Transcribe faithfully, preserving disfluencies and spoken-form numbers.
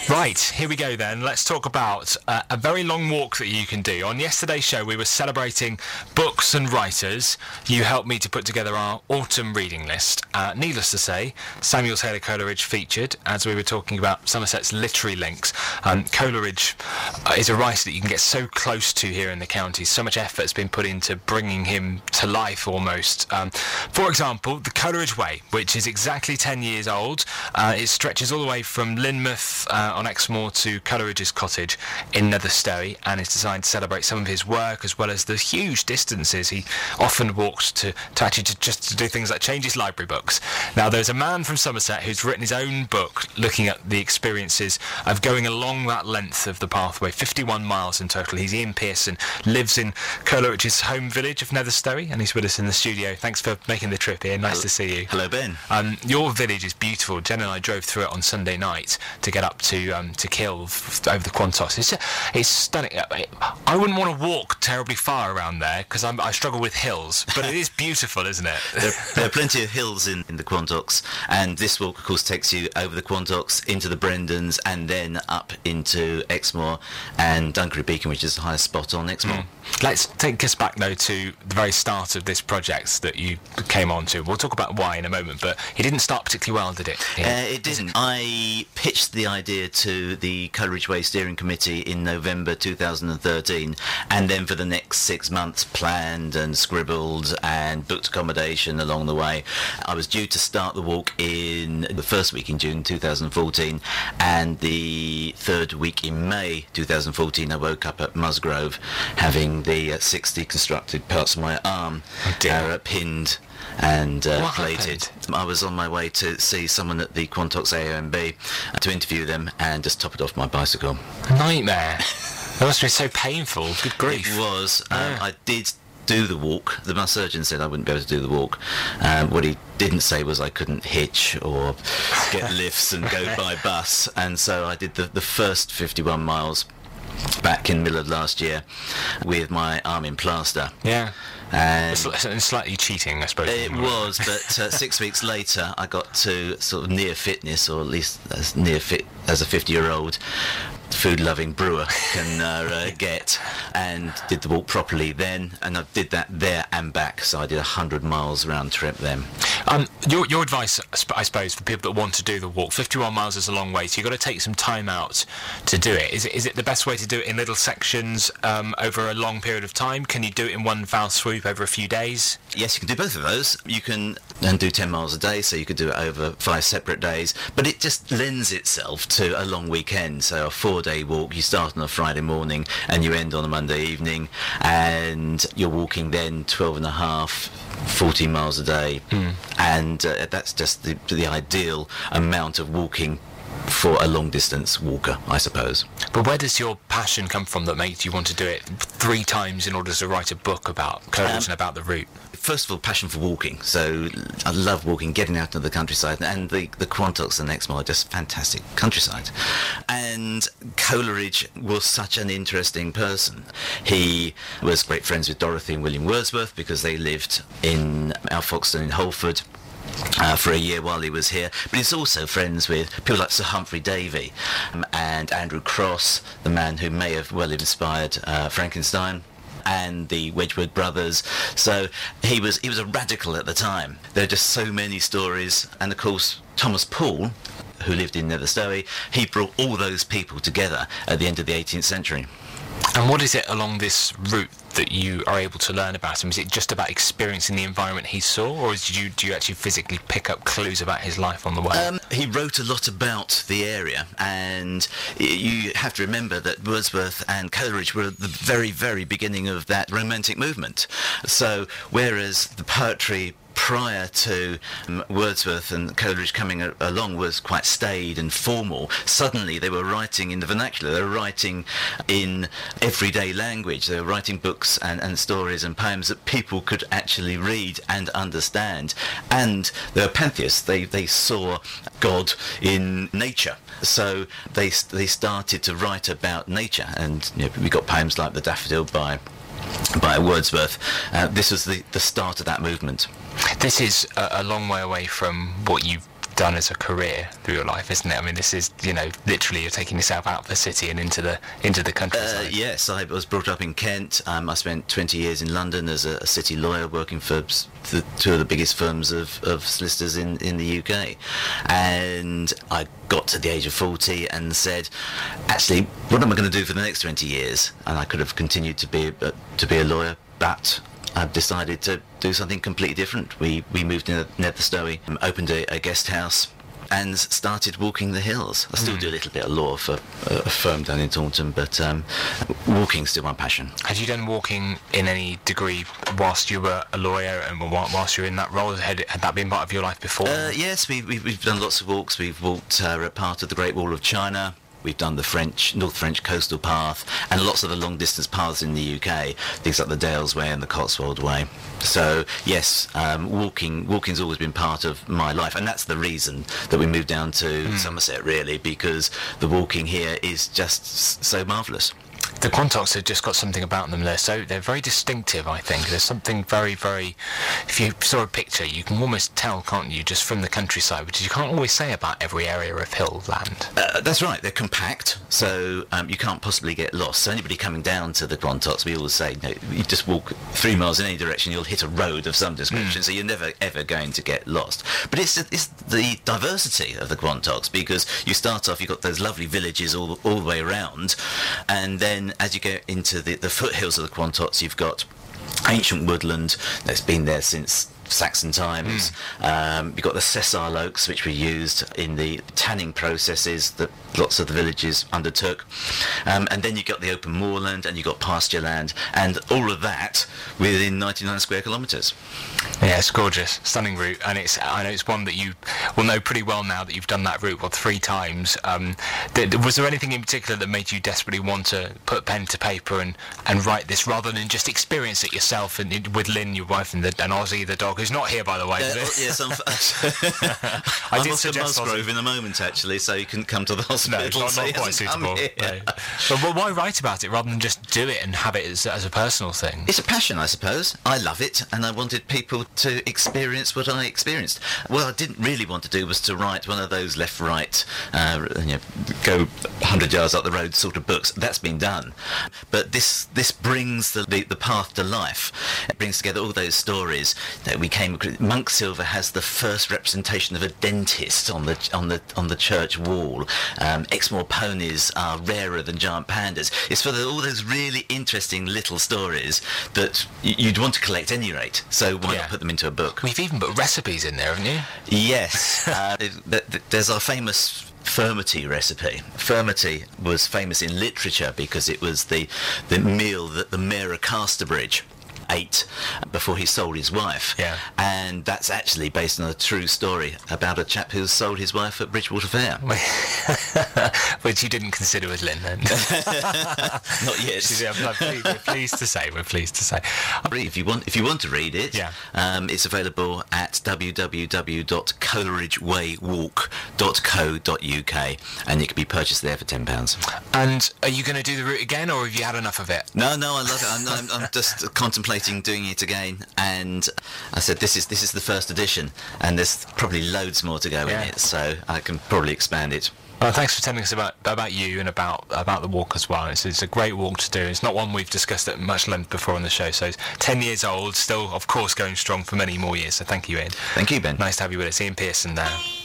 Right, here we go then. Let's talk about uh, a very long walk that you can do. On yesterday's show, we were celebrating books and writers. You helped me to put together our autumn reading list. Uh, needless to say, Samuel Taylor Coleridge featured, as we were talking about Somerset's literary links. Um, Coleridge uh, is a writer that you can get so close to here in the county. So much effort's been put into bringing him to life almost. Um, for example, the Coleridge Way, which is exactly ten years old. Uh, it stretches all the way from Lynmouth uh, on Exmoor to Coleridge's cottage in Netherstowe, and is designed to celebrate some of his work as well as the huge distances he often walked to, to actually to, just to do things like change his library books. Now, there's a man from Somerset who's written his own book looking at the experiences of going along that length of the pathway, fifty-one miles in total. He's Ian Pearson, lives in Coleridge's home village of Netherstowe, and he's with us in the studio. Thanks for making the trip here. Nice Hello. to see you. Hello, Ben. Um, your village is beautiful. Jen and I drove through it on Sunday night to get up to um, to Kill f- over the Quantoss. It's it's stunning. I wouldn't want to walk terribly far around there because I struggle with hills, but it is beautiful, isn't it? there, there are plenty of hills in, in the Quantocks, and this walk, of course, takes you over the Quantocks into the Brendans and then up into Exmoor and Dunkery Beacon, which is the highest spot on Exmoor. Mm. Let's take us back, though, to the very start of this project that you came on to. We'll talk about why in a moment, but it didn't start particularly well, did it? Yeah. Uh, it didn't. I pitched the idea to the Coleridge Way Steering Committee in November two thousand thirteen, and then for the next six months planned and scribbled and booked accommodation along the way. I was due to start the walk in the first week in June two thousand fourteen, and the third week in May two thousand fourteen I woke up at Musgrove having the uh, sixty constructed parts of my arm oh uh, pinned and uh, What plated. happened? I was on my way to see someone at the Quantocks A O M B uh, to interview them and just top it off my bicycle. Nightmare. That must be so painful. Good grief. It was. Um, Yeah. I did do the walk. The, my surgeon said I wouldn't be able to do the walk. Um, what he didn't say was I couldn't hitch or get lifts and go by bus. And so I did the, the first fifty-one miles back in the middle of last year with my arm in plaster. Yeah. And It's, it's slightly cheating, I suppose. it was, but uh, six weeks later I got to sort of near fitness, or at least as near fit as a fifty-year-old food-loving brewer can uh, uh, get, and did the walk properly then, and I did that there and back, so I did a hundred miles round trip then. Um, your your advice, I suppose, for people that want to do the walk, fifty-one miles is a long way, so you've got to take some time out to do it. Is it is it the best way to do it in little sections um, over a long period of time? Can you do it in one foul swoop over a few days? Yes, you can do both of those. You can and do ten miles a day, so you could do it over five separate days, but it just lends itself to a long weekend. So a four-day walk, you start on a Friday morning and you end on a Monday evening, and you're walking then twelve and a half, fourteen miles a day, mm. and uh, that's just the, the ideal amount of walking for a long-distance walker, I suppose. But where does your passion come from that makes you want to do it three times in order to write a book about Coleridge um, and about the route? First of all, passion for walking. So I love walking, getting out into the countryside, and the, the Quantocks and Exmoor are just fantastic countryside. And Coleridge was such an interesting person. He was great friends with Dorothy and William Wordsworth because they lived in Alfoxden in Holford Uh, for a year while he was here, but he's also friends with people like Sir Humphrey Davy um, and Andrew Cross, the man who may have well inspired uh, Frankenstein, and the Wedgwood brothers. So he was he was a radical at the time. There are just so many stories, and of course Thomas Poole, who lived in Netherstowe, he brought all those people together at the end of the eighteenth century. And what is it along this route that you are able to learn about him? Is it just about experiencing the environment he saw, or did you, do you actually physically pick up clues about his life on the way? Um, he wrote a lot about the area, and you have to remember that Wordsworth and Coleridge were at the very, very beginning of that romantic movement. So whereas the poetry prior to um, Wordsworth and Coleridge coming a- along was quite staid and formal, suddenly they were writing in the vernacular, they were writing in everyday language, they were writing books and, and stories and poems that people could actually read and understand. And they were pantheists, they, they saw God in nature, so they they started to write about nature, and you know, we got poems like The Daffodil by by Wordsworth. Uh, this was the, the start of that movement. This is a, a long way away from what you've done as a career through your life, isn't it? I mean, this is, you know, literally you're taking yourself out of the city and into the into the countryside. Uh, yes, I was brought up in Kent. Um, I spent twenty years in London as a, a city lawyer, working for the, two of the biggest firms of, of solicitors in, in the U K. And I got to the age of forty and said, actually, what am I going to do for the next twenty years? And I could have continued to be uh, to be a lawyer, but I've decided to do something completely different. We we moved to Netherstowey, um, opened a, a guest house, and started walking the hills. I still mm. do a little bit of law for a, a firm down in Taunton, but um, walking's still my passion. Had you done walking in any degree whilst you were a lawyer and whilst you were in that role? Had, had that been part of your life before? Uh, yes, we, we, we've done lots of walks. We've walked uh, a part of the Great Wall of China. We've done the French, North French coastal path, and lots of the long-distance paths in the U K, things like the Dales Way and the Cotswold Way. So, yes, um, walking walking's always been part of my life, and that's the reason that we moved down to mm. Somerset, really, because the walking here is just so marvellous. The Quantocks have just got something about them there, so they're very distinctive, I think. There's something very, very... If you saw a picture, you can almost tell, can't you, just from the countryside, which you can't always say about every area of hill land. Uh, that's right, they're compact, so um, you can't possibly get lost. So anybody coming down to the Quantocks, we always say, no, you just walk three miles in any direction, you'll hit a road of some description, mm. so you're never, ever going to get lost. But it's, it's the diversity of the Quantocks, because you start off, you've got those lovely villages all, all the way around, and then as you go into the, the foothills of the Quantocks, you've got ancient woodland that's been there since Saxon times. Mm. Um, you've got the sessile oaks, which were used in the tanning processes that lots of the villages undertook. Um, and then you've got the open moorland and you've got pasture land, and all of that within ninety-nine square kilometres. Yeah, it's gorgeous, stunning route, and it's I know it's one that you will know pretty well now that you've done that route, well, three times. Um, th- was there anything in particular that made you desperately want to put pen to paper and, and write this, rather than just experience it yourself and it, with Lynn, your wife, and, the, and Ozzy, the dog, who's not here, by the way? Uh, yes, I'm, I I'm did off to Musgrove in a moment, actually, so you can come to the hospital. No, it's not, so not quite suitable. No. But well, why write about it rather than just do it and have it as, as a personal thing? It's a passion, I suppose. I love it, and I wanted people to experience what I experienced. What I didn't really want to do was to write one of those left-right, uh, you know, go one hundred yards up the road sort of books. That's been done. But this this brings the, the, the path to life. It brings together all those stories that we came across. Monk Silver has the first representation of a dentist on the on the on the church wall. Um, Exmoor ponies are rarer than giant pandas. It's for the, all those really interesting little stories that y- you'd want to collect at any rate. So why yeah. not put them into a book? We've even put recipes in there, haven't you? Yes. uh, th- th- there's our famous furmity recipe. Furmity was famous in literature because it was the, the meal that the Mayor of Casterbridge ate before he sold his wife. Yeah. And that's actually based on a true story about a chap who sold his wife at Bridgewater Fair. Which you didn't consider with Lynn, then? Not yet. Yeah, we're pleased to say, we're pleased to say. If you want, if you want to read it, yeah. um, it's available at w w w dot coleridge way walk dot co dot u k, and it can be purchased there for ten pounds. And are you going to do the route again, or have you had enough of it? No, no, I love it. I'm, I'm, I'm just contemplating doing it again, and I said this is this is the first edition, and there's probably loads more to go yeah. in it, so I can probably expand it. Well, thanks for telling us about about you and about about the walk as well. It's, it's a great walk to do. It's not one we've discussed at much length before on the show. So it's ten years old, still, of course, going strong for many more years. So thank you, Ian. Thank you, Ben. Nice to have you with us. Ian Pearson there.